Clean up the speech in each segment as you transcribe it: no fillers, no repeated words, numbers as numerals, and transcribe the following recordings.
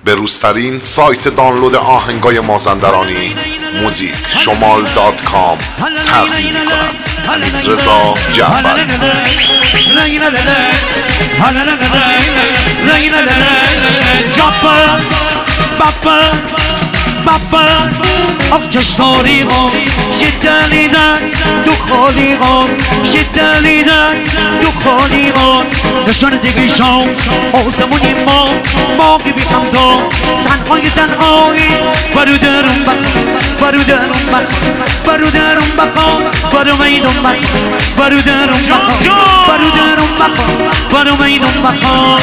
به روزترین سایت دانلود آهنگای مازندرانی موزیکشمال.com تقدیم می‌کند. حمیدرضا جعفری. آقچشتاریقم شدلیدن دو خالیقم شدلیدن دو خالیقم نشان دیگه شام آسمونی ما که بیخم دا تنهایی برودرم بخوان برو میدون بخوان برودرم بخوان برو میدون بخوان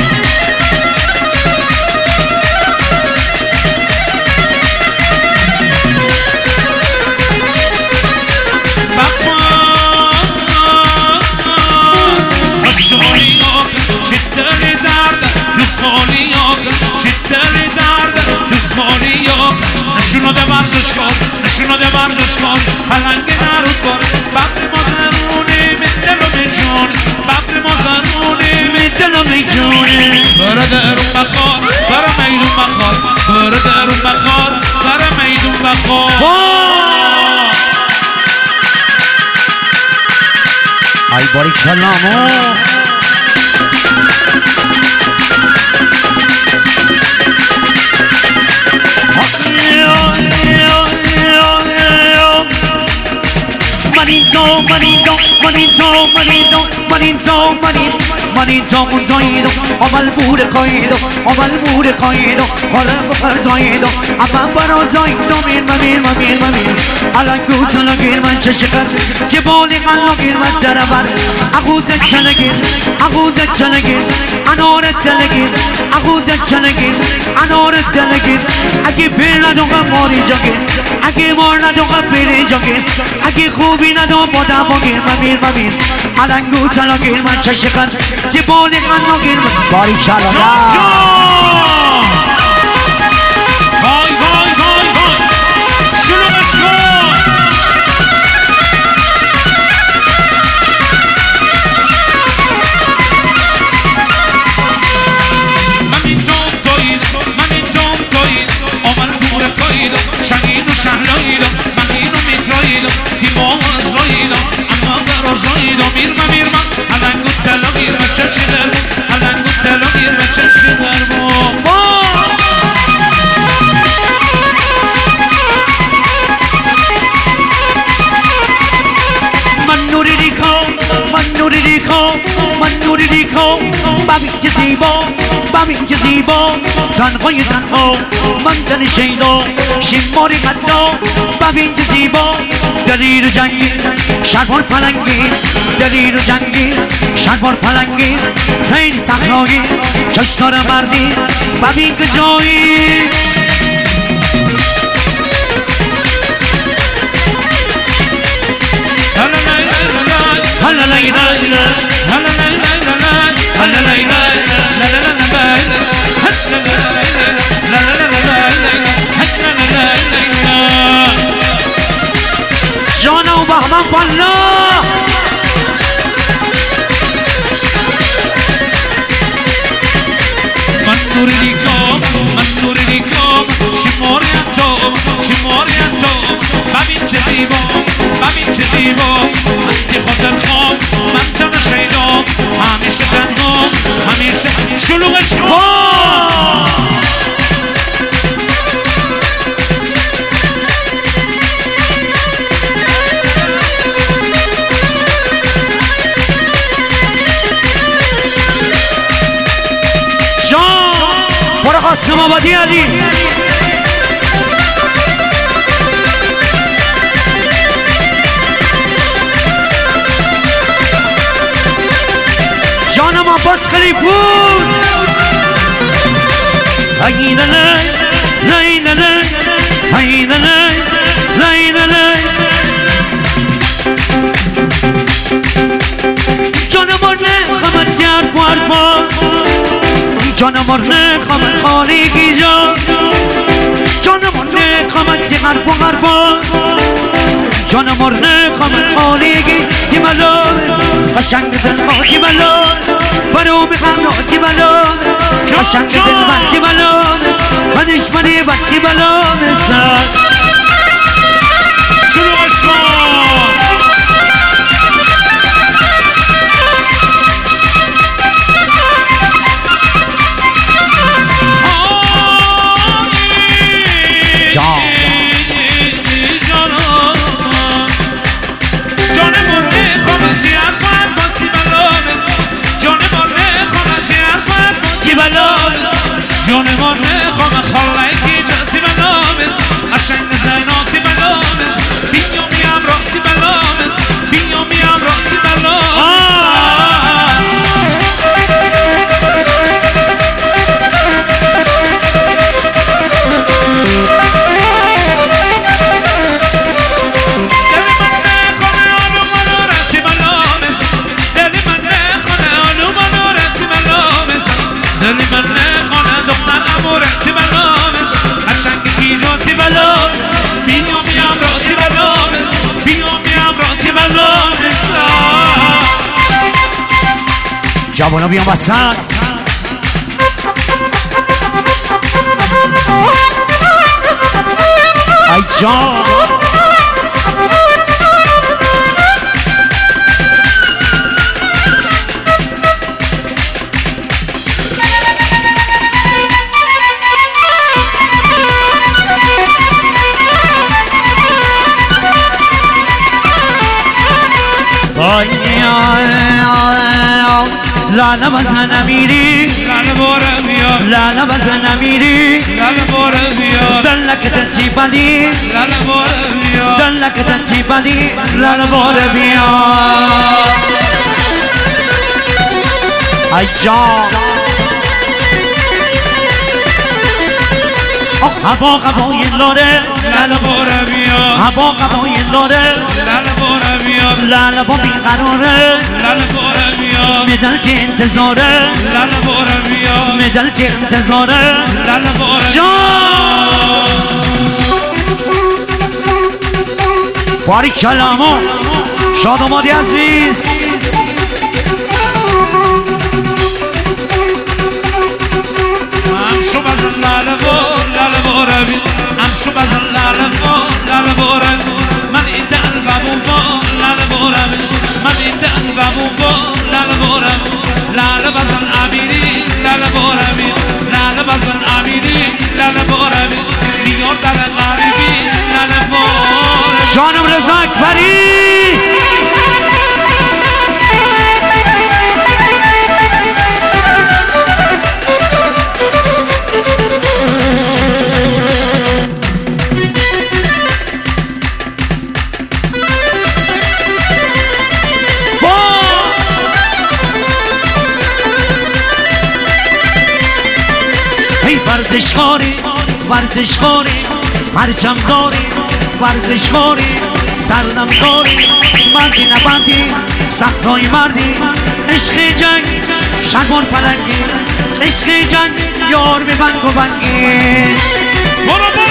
نشونو ده ورزش کن پلنگ نرود کن ببر ما زنونه میدلو میجون ببر ما زنونه میدلو میجونه برو درون بخار برو میدون بخار برو درون بخار برو میدون بخار ای باریک سلامو منیتو منتاییدو اول بوده کاییدو خاله بخر زاییدو اما برا زاییدو میر الان گوتو لگیر من چه شکر چه بالی قلو گیر من دربر اغوزت چلگیر انارت دلگیر اغوزت چلگیر انارت دلگیر اگه پیر ندوغم ماری جاگیر اگه مار ندوغم پیری جاگیر اگه خوبی ندوغم بادم بگیر میر الان گوتو لگیر من چه شکر چه بالی قلو گیر من باری چلا ببین چه زیبا تنهای تنها من تن شیدا شماری قدا ببین چه زیبا دلیر و جنگی شربار پلنگی دلیر و جنگی شربار پلنگی خیلی صحرایی چشتار مردی ببین که جایی جانا و بهمن پلا من نوری دیکام شماری تو ببین چه زیبا من دی خاطر خواب من تن شیدا همیشه تنها همیشه شلوغش قاسم آبادی علی جانم عباس خلیفون جانم خمت یار جانم خمت خالقی جانم خمت غربا جانم خمت خالقی تیمالون قشنگ دل تیمالون برو میخوام تیمالون قشنگ دل تیمالون رهتی بلامز قشنگ گیجاتی بلام بیام بیام راتی بلامز بیام بیام راتی بلامز جوانا بیام وسط ای جان لالا بزن میری لالا باره بیا لالا بزن میری لالا باره بیا دلک تچی بلی لالا باره بیا دلک تچی بلی لالا باره بیا ای جان هوا هوای لاره لالا باره بیا هوا هوای لاره لالا باره بیا لالا با بیقراره لالا باره بیا مدل که انتظاره لالا باره بیا مدل که انتظاره لالا باره جان باری کلامو شاد آمادی عزیز امشو بزن لالا باره بیا امشو بزن لالا باره من این قلبمو با لالا باره من این قلبمو با لالا باره لالا بزن امیری لالا باره لالا بزن امیری لالا باره نیار در غریبی لالا باره جانم رضا اکبری ورزش خوری پرچم داری ورزش خوری سردم داری مردی نبندی سختای مردی عشق جنگ شگون پلنگی عشق جنگ یار به بنگ و بنگی برو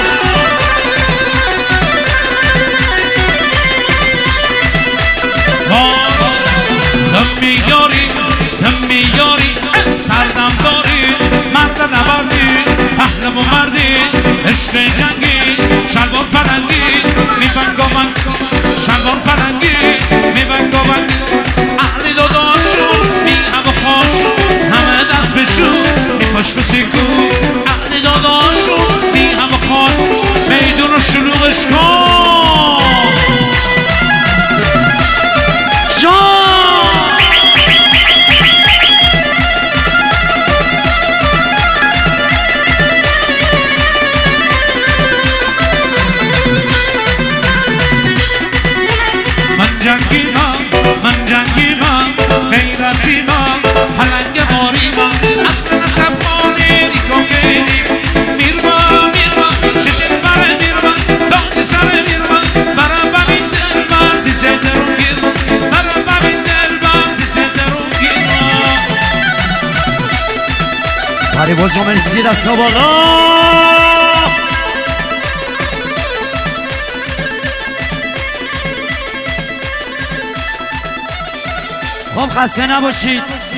تم میاری سردم داری مرد نبردی پهلو مردی عشق جنگی شلوار پرنگی میبنگ و بنگ شلوار پرنگی میبنگ و بنگ اهلی داداشون می هم و خواشون همه دست به چون میپاش به سیکون اهلی داداشون می هم و خواشون میدون رو شلوغش کن من جنگی من غیرتی من پلنگ باری من اصل نسب مانی ریکو گیری میرما شدید بره میرما داغ سر میرما برم ببین دل بردی زدرون گیر برم ببین دل بردی زدرون گیر باری باز جامعه زیر از بالا خب خسته نباشید